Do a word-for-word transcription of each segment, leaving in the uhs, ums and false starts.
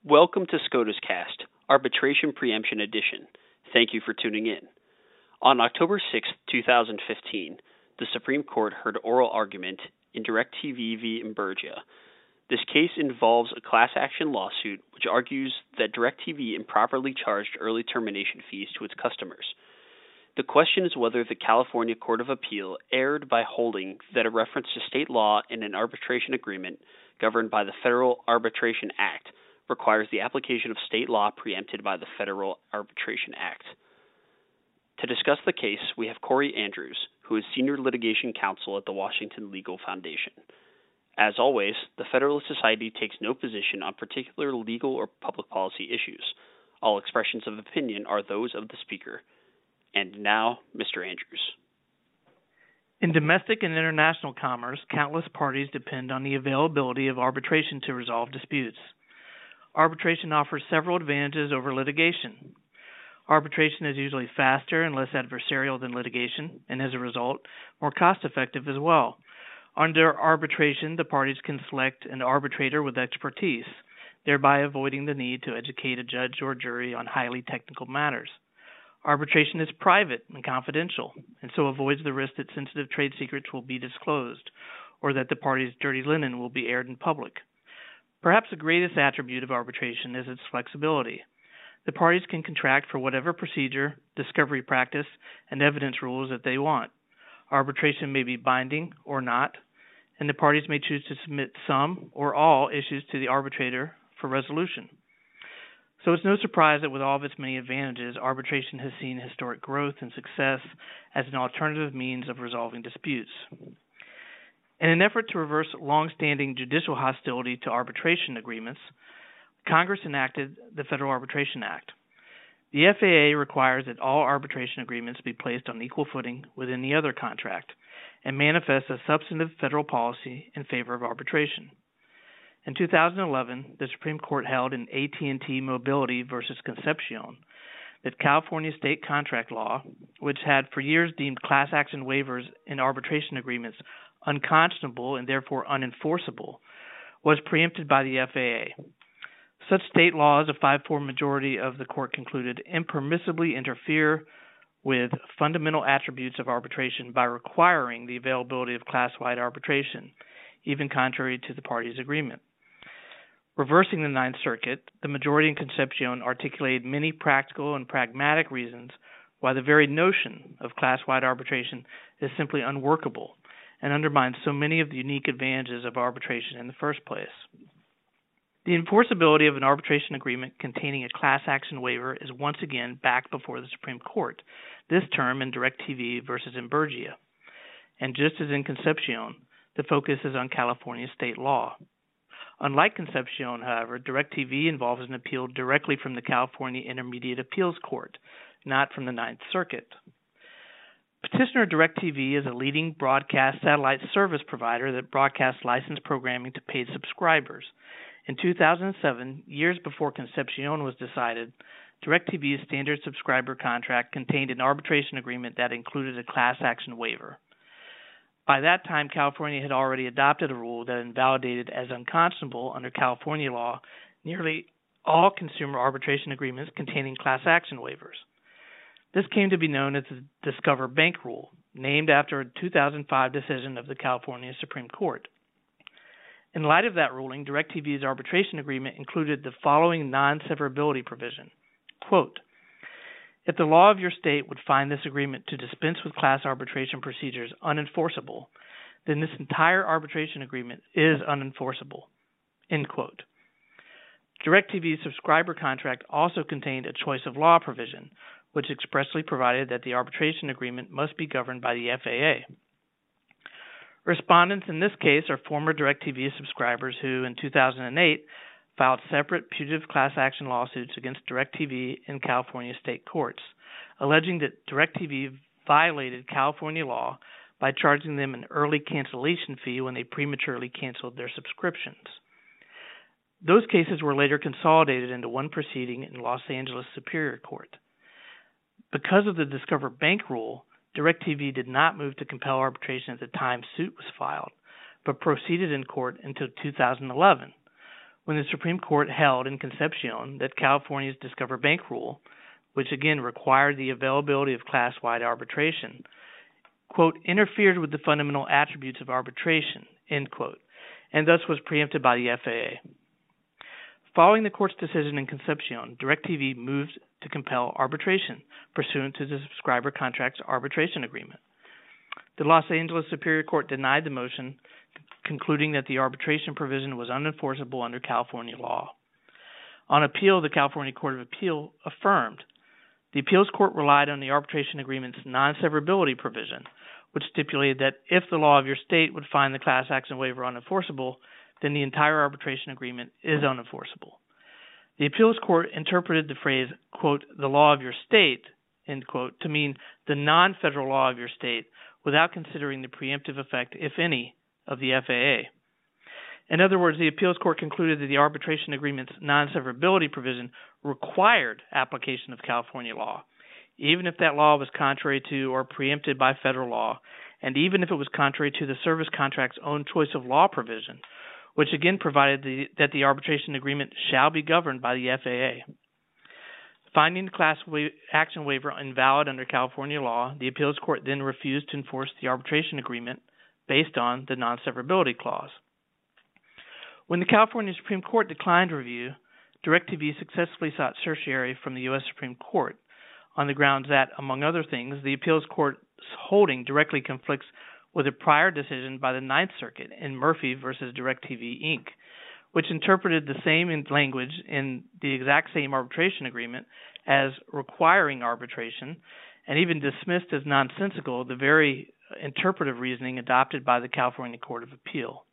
Welcome to SCOTUS Cast, Arbitration Preemption Edition. Thank you for tuning in. On October sixth, two thousand fifteen, the Supreme Court heard oral argument in DirecTV v. Imburgia. This case involves a class action lawsuit which argues that DirecTV improperly charged early termination fees to its customers. The question is whether the California Court of Appeal erred by holding that a reference to state law in an arbitration agreement governed by the Federal Arbitration Act requires the application of state law preempted by the Federal Arbitration Act. To discuss the case, we have Corey Andrews, who is Senior Litigation Counsel at the Washington Legal Foundation. As always, the Federalist Society takes no position on particular legal or public policy issues. All expressions of opinion are those of the speaker. And now, Mister Andrews. In domestic and international commerce, countless parties depend on the availability of arbitration to resolve disputes. Arbitration offers several advantages over litigation. Arbitration is usually faster and less adversarial than litigation, and as a result, more cost-effective as well. Under arbitration, the parties can select an arbitrator with expertise, thereby avoiding the need to educate a judge or jury on highly technical matters. Arbitration is private and confidential, and so avoids the risk that sensitive trade secrets will be disclosed, or that the parties' dirty linen will be aired in public. Perhaps the greatest attribute of arbitration is its flexibility. The parties can contract for whatever procedure, discovery practice, and evidence rules that they want. Arbitration may be binding or not, and the parties may choose to submit some or all issues to the arbitrator for resolution. So it's no surprise that with all of its many advantages, arbitration has seen historic growth and success as an alternative means of resolving disputes. In an effort to reverse long-standing judicial hostility to arbitration agreements, Congress enacted the Federal Arbitration Act. The F A A requires that all arbitration agreements be placed on equal footing with any other contract and manifests a substantive federal policy in favor of arbitration. In two thousand eleven, the Supreme Court held in A T and T Mobility versus Concepcion that California state contract law, which had for years deemed class action waivers in arbitration agreements unconscionable and therefore unenforceable, was preempted by the F A A. Such state laws, a five four majority of the court concluded, impermissibly interfere with fundamental attributes of arbitration by requiring the availability of class-wide arbitration, even contrary to the parties' agreement. Reversing the Ninth Circuit, the majority in Concepcion articulated many practical and pragmatic reasons why the very notion of class-wide arbitration is simply unworkable and undermines so many of the unique advantages of arbitration in the first place. The enforceability of an arbitration agreement containing a class action waiver is once again back before the Supreme Court, this term in DirecTV versus Imburgia. And just as in Concepcion, the focus is on California state law. Unlike Concepcion, however, DirecTV involves an appeal directly from the California Intermediate Appeals Court, not from the Ninth Circuit. Petitioner DirecTV is a leading broadcast satellite service provider that broadcasts licensed programming to paid subscribers. In two thousand seven, years before Concepcion was decided, DirecTV's standard subscriber contract contained an arbitration agreement that included a class action waiver. By that time, California had already adopted a rule that invalidated as unconscionable under California law nearly all consumer arbitration agreements containing class action waivers. This came to be known as the Discover Bank Rule, named after a two thousand five decision of the California Supreme Court. In light of that ruling, DirecTV's arbitration agreement included the following non-severability provision. Quote, if the law of your state would find this agreement to dispense with class arbitration procedures unenforceable, then this entire arbitration agreement is unenforceable. End quote. DirecTV's subscriber contract also contained a choice of law provision, which expressly provided that the arbitration agreement must be governed by the F A A. Respondents in this case are former DirecTV subscribers who, in two thousand eight, filed separate putative class action lawsuits against DirecTV in California state courts, alleging that DirecTV violated California law by charging them an early cancellation fee when they prematurely canceled their subscriptions. Those cases were later consolidated into one proceeding in Los Angeles Superior Court. Because of the Discover Bank Rule, DirecTV did not move to compel arbitration at the time suit was filed, but proceeded in court until two thousand eleven, when the Supreme Court held in Concepcion that California's Discover Bank rule, which again required the availability of class-wide arbitration, quote, interfered with the fundamental attributes of arbitration, end quote, and thus was preempted by the F A A. Following the court's decision in Concepcion, DirecTV moved to compel arbitration pursuant to the subscriber contract's arbitration agreement. The Los Angeles Superior Court denied the motion, concluding that the arbitration provision was unenforceable under California law. On appeal, the California Court of Appeal affirmed. The appeals court relied on the arbitration agreement's non-severability provision, which stipulated that if the law of your state would find the class action waiver unenforceable, then the entire arbitration agreement is unenforceable. The appeals court interpreted the phrase, quote, the law of your state, end quote, to mean the non-federal law of your state without considering the preemptive effect, if any, of the F A A. In other words, the appeals court concluded that the arbitration agreement's non-severability provision required application of California law, even if that law was contrary to or preempted by federal law, and even if it was contrary to the service contract's own choice of law provision, which again provided the, that the arbitration agreement shall be governed by the F A A. Finding the class wa- action waiver invalid under California law, the appeals court then refused to enforce the arbitration agreement based on the non-severability clause. When the California Supreme Court declined review, DirecTV successfully sought certiorari from the U S Supreme Court on the grounds that, among other things, the appeals court's holding directly conflicts with a prior decision by the Ninth Circuit in Murphy versus DirecTV, Incorporated, which interpreted the same in language in the exact same arbitration agreement as requiring arbitration, and even dismissed as nonsensical the very interpretive reasoning adopted by the California Court of Appeal.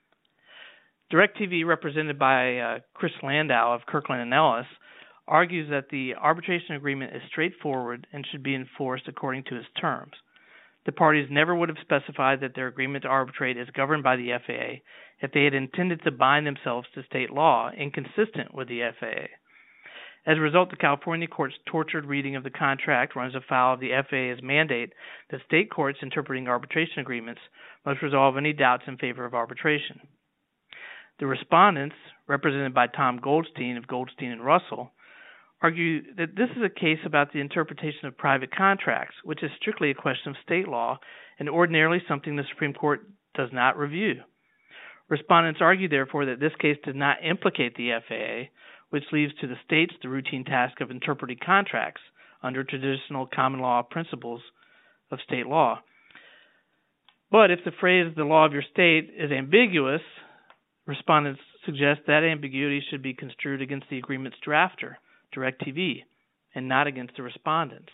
DirecTV, represented by uh, Chris Landau of Kirkland and Ellis, argues that the arbitration agreement is straightforward and should be enforced according to its terms. The parties never would have specified that their agreement to arbitrate is governed by the F A A if they had intended to bind themselves to state law inconsistent with the F A A. As a result, the California court's tortured reading of the contract runs afoul of the F A A's mandate that state courts interpreting arbitration agreements must resolve any doubts in favor of arbitration. The respondents, represented by Tom Goldstein of Goldstein and Russell, argue that this is a case about the interpretation of private contracts, which is strictly a question of state law and ordinarily something the Supreme Court does not review. Respondents argue, therefore, that this case does not implicate the F A A, which leaves to the states the routine task of interpreting contracts under traditional common law principles of state law. But if the phrase the law of your state is ambiguous, respondents suggest that ambiguity should be construed against the agreement's drafter, DirecTV, and not against the respondents.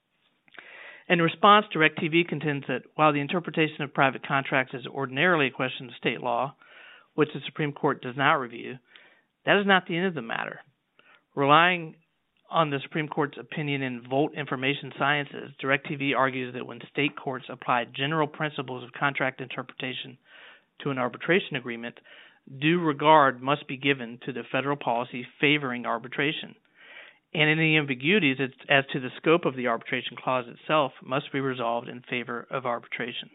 In response, DirecTV contends that while the interpretation of private contracts is ordinarily a question of state law, which the Supreme Court does not review, that is not the end of the matter. Relying on the Supreme Court's opinion in Volt Information Sciences, DirecTV argues that when state courts apply general principles of contract interpretation to an arbitration agreement, due regard must be given to the federal policy favoring arbitration, and any ambiguities as to the scope of the arbitration clause itself must be resolved in favor of arbitration.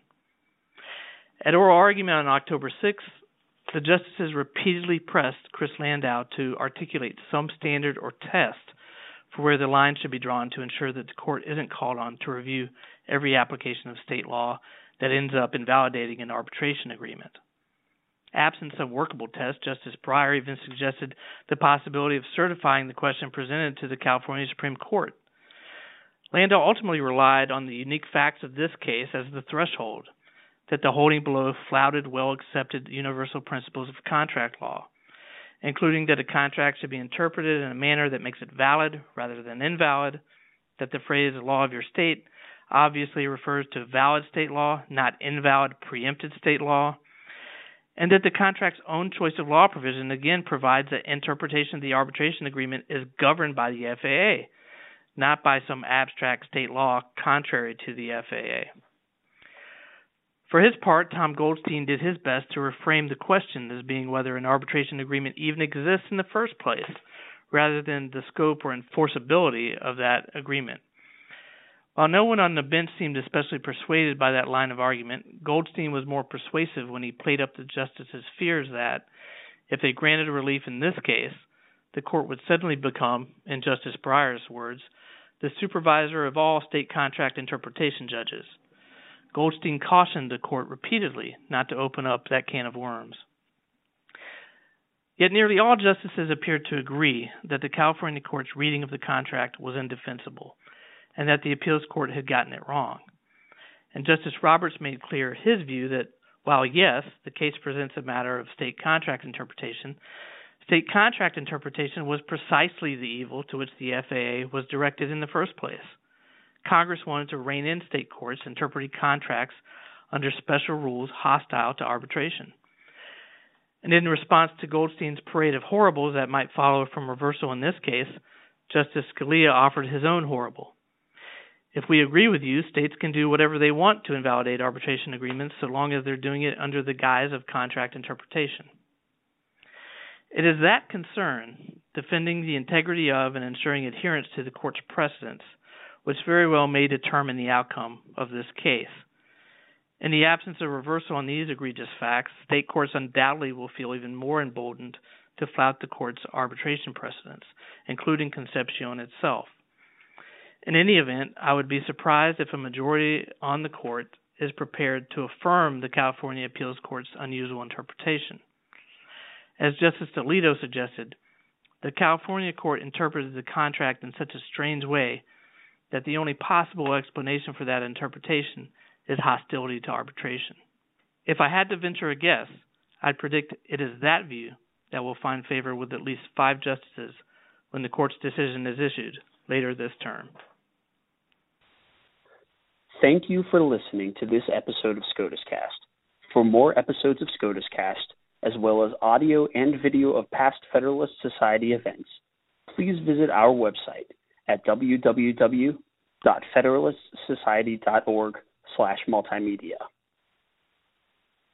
At oral argument on October sixth, the justices repeatedly pressed Chris Landau to articulate some standard or test for where the line should be drawn to ensure that the court isn't called on to review every application of state law that ends up invalidating an arbitration agreement. Absent some workable test, Justice Breyer even suggested the possibility of certifying the question presented to the California Supreme Court. Landau ultimately relied on the unique facts of this case as the threshold, that the holding below flouted well-accepted universal principles of contract law, including that a contract should be interpreted in a manner that makes it valid rather than invalid, that the phrase law of your state obviously refers to valid state law, not invalid preempted state law, and that the contract's own choice of law provision again provides that interpretation of the arbitration agreement is governed by the F A A, not by some abstract state law contrary to the F A A. For his part, Tom Goldstein did his best to reframe the question as being whether an arbitration agreement even exists in the first place, rather than the scope or enforceability of that agreement. While no one on the bench seemed especially persuaded by that line of argument, Goldstein was more persuasive when he played up the justices' fears that, If they granted relief in this case, the court would suddenly become, in Justice Breyer's words, the supervisor of all state contract interpretation judges. Goldstein cautioned the court repeatedly not to open up that can of worms. Yet nearly all justices appeared to agree that the California court's reading of the contract was indefensible, and that the appeals court had gotten it wrong. And Justice Roberts made clear his view that while, yes, the case presents a matter of state contract interpretation, state contract interpretation was precisely the evil to which the F A A was directed in the first place. Congress wanted to rein in state courts interpreting contracts under special rules hostile to arbitration. And in response to Goldstein's parade of horribles that might follow from reversal in this case, Justice Scalia offered his own horrible. If we agree with you, states can do whatever they want to invalidate arbitration agreements so long as they're doing it under the guise of contract interpretation. It is that concern, defending the integrity of and ensuring adherence to the court's precedents, which very well may determine the outcome of this case. In the absence of reversal on these egregious facts, state courts undoubtedly will feel even more emboldened to flout the court's arbitration precedents, including Concepcion itself. In any event, I would be surprised if a majority on the court is prepared to affirm the California Appeals Court's unusual interpretation. As Justice Alito suggested, the California court interpreted the contract in such a strange way that the only possible explanation for that interpretation is hostility to arbitration. If I had to venture a guess, I'd predict it is that view that will find favor with at least five justices when the court's decision is issued later this term. Thank you for listening to this episode of SCOTUS Cast. For more episodes of SCOTUS Cast, as well as audio and video of past Federalist Society events, please visit our website at w w w dot federalist society dot org slash multimedia.